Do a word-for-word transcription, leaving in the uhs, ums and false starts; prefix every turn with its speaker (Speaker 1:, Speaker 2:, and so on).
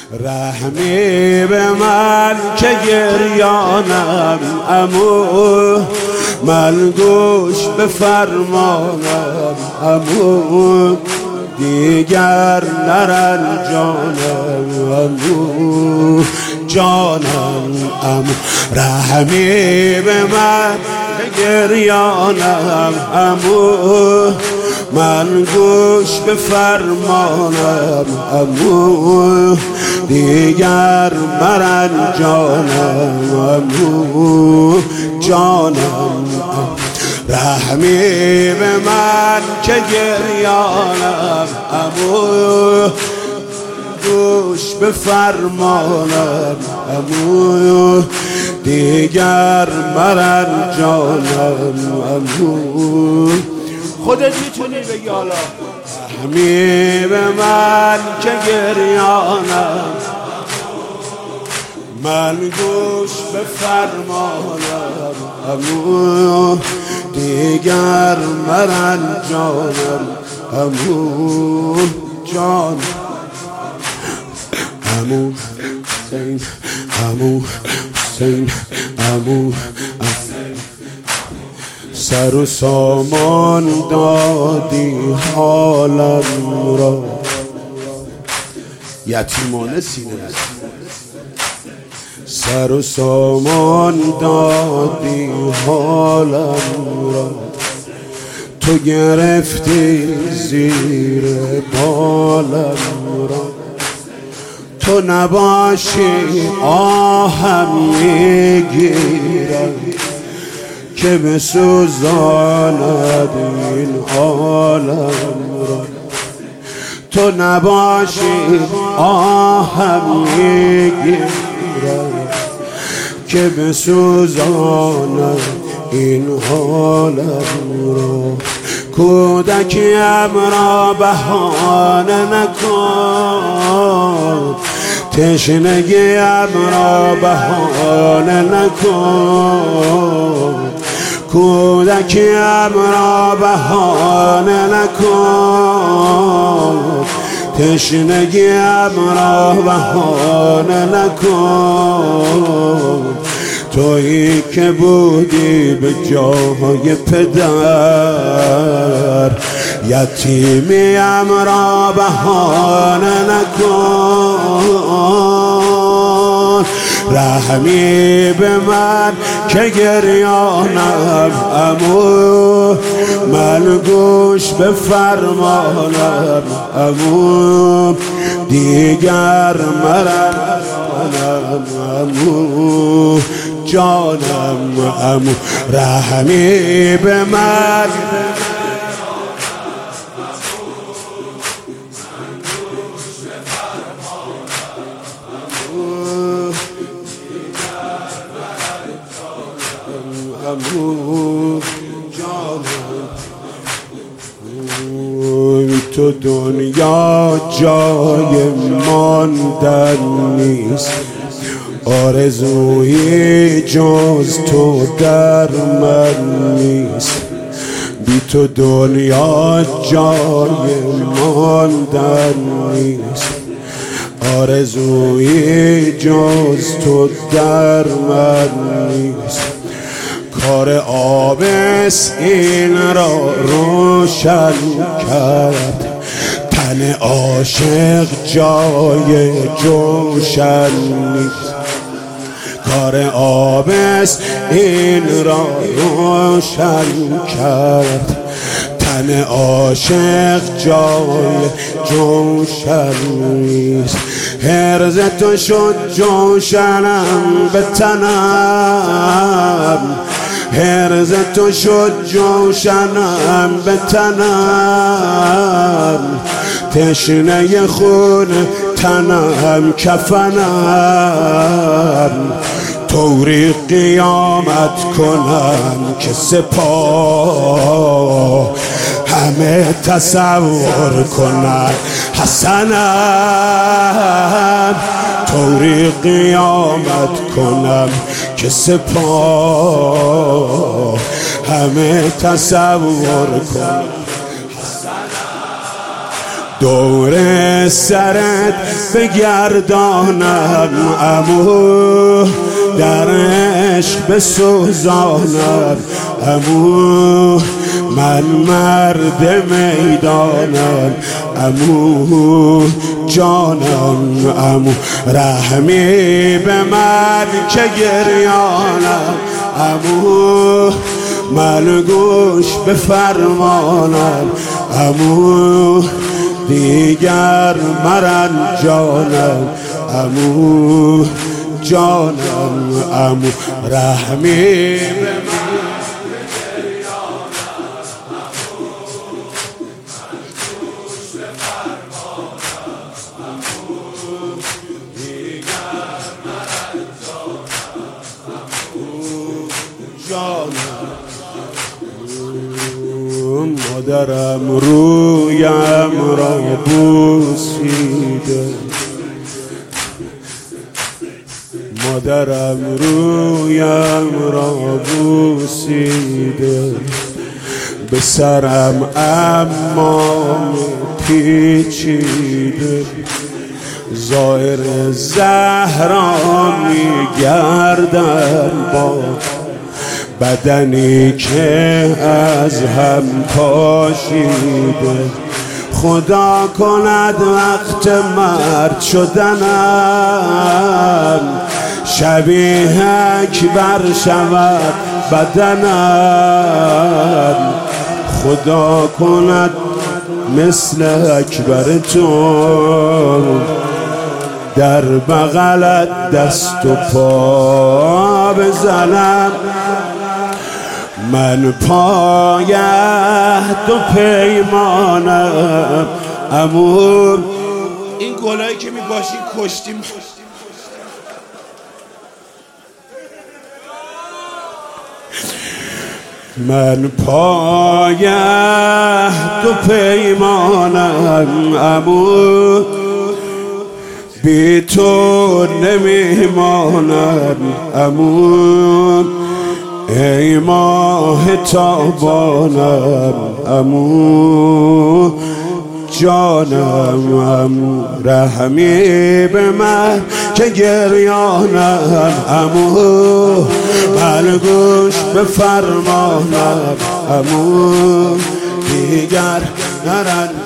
Speaker 1: رحمی به من که گریانم عمو، من گوش به فرمانم عمو، دیگر نرنجانم عمو جانم عمو. رحمی به من که گریانم عمو، من گوش به فرمانم عمو، دیگر مرنجانم عمو جانم عمو. رحمی به من که گریانم عمو، گوش به فرمانم عمو، دیگر مرنجانم عمو. خودت میتونی بگی حالا. رحمی به من که گریانم، من گوش به فرمانم عمو، دیگر مرنجانم عمو جان عمو حسین عمو حسین عمو. سر و سامان دادی حالم را، یتیمانه سینه سر و سامان دادی حالم را، تو گرفتی زیر بالم را، تو نباشی آهم میگیرم که بسوزاند این حالم را، تو نباشی آهم میگیرم که بسوزاند این حالم را. کودکیم را بهانه نکن، تشنگیم را بهانه نکن، کودکیم را بهانه نکن، تشنگیم را بهانه نکن. تویی که بودی به جای پدر، یتیمیم را بهانه نکن. رحمی به من که گریانم عمو، من گوش به فرمانم عمو، دیگر مرنجانم عمو جانم عمو. رحمی به من عمو جانم. تو دنیا جای ماندن نیست، آرزویی جز تو در من نیست. بی تو دنیا جای ماندن نیست، آرزویی جز تو در من نیست. کار آبس این را روشن کرد، تن عاشق جای جوشن نیست. کار آبس این را روشن کرد، تن عاشق جای جوشن نیست. هرز تو شد جوشنم به تنم، هرز تو شد جوشنم به تنم، تشنه خون تنم کفنم. طوری قیامت کنم که سپاه همه تصور کنن حسنم. طوری قیامت کنم که سپاه همه تصور کنن. دور سرت بگردانم عمو، در عشق بسوزانم عمو، من مرد میدانم عمو جانم عمو، رحمی به من که گریانم عمو، ملگوش به فرمانم عمو، دیگر مرنجانم عمو جانم عمو، رحمی به من مادرم رویم را بوسیده، مادرم رویم را بوسیده، به سرم امام پیچیده، ظاهر زهرا میگردم با بدنی که از هم پاشیده، خدا کند وقت مرد شدنم شبیه اکبر شود بدنم، خدا کند مثل اکبر تو در بغلت دست و پا بزنم، من پایه دو پیمانم عمو. این گلایی که میباشی کشتیم، من پایه دو پیمانم عمو، بی تو نمیمانم عمو، ای ماه تابانم عمو جانم عمو، رحمی به من که گریانم عمو، ملگوش به فرمانم عمو، دیگر نرن